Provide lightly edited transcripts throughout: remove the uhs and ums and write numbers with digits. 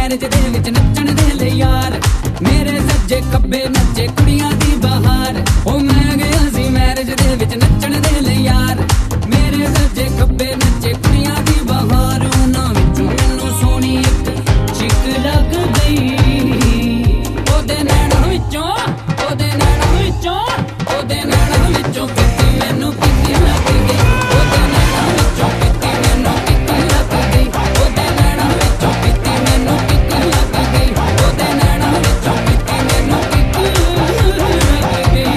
Marriage they विच नच्चण दे ले यार मेरे सज्जे खब्बे नच्चे कुड़ियां दी बहार ओ मैं गया सी मैरिज दे विच नच्चण दे ले यार मेरे सज्जे खब्बे नच्चे कुड़ियां दी बहार उन्हां विचों मैनूं सोहणी इक चिक लग गई ओदे नैणां विचों ओदे नैणां विचों ओदे नैणां विचों कित्ती मैनूं कित्ती लग गई ओदे नैणां विचों कित्ती मैनूं कित्ती लग गई ओदे नैणां विचों कित्ती मैनूं कित्ती लग गई ओदे नैणां विचों कित्ती मैनूं कित्ती लग गई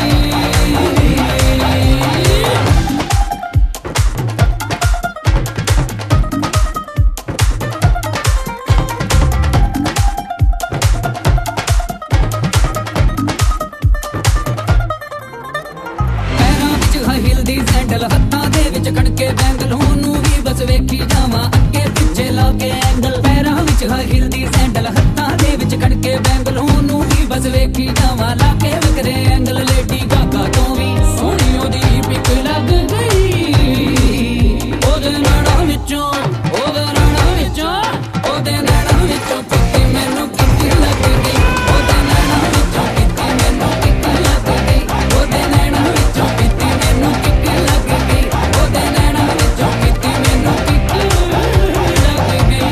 हिलदी सैंडल हत्थां दे विच कणके बैंगल होनू भी बस वेखी जावां अगे पिछे लाके एंगल पैरां विच हिलदी सैंडल हत्थां दे विच कणके बैंगल होनू भी बस वेखी जावां लाके वकरे एंगल लेडी गागा तो भी सोहणी ओदी पिक लग गई ओदे नैणां विचों ओदे नैणां विचों ओदे नैणां विचों कित्ती मैनूं कित्ती लग गई ओदे नैणां विचों कित्ती मैनूं कित्ती लग गई ओदे नैणां विचों कित्ती मैनूं कित्ती लग गई ओदे नैणां विचों कित्ती मैनूं कित्ती लग गई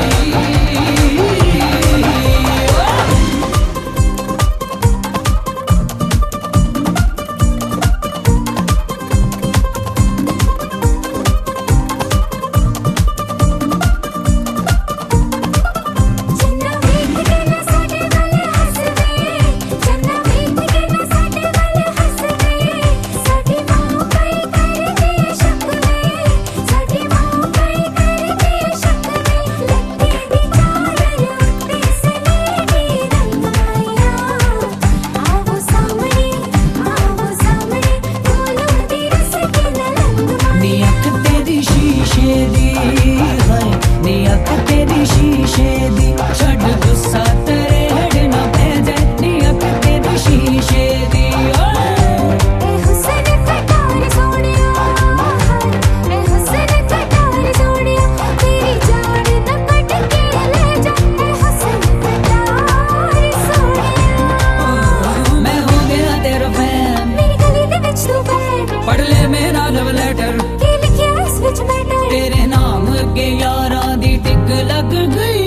पढ़ ले मेरा लव लेटर तेरे नाम अगे यारां दी टिक लग गई।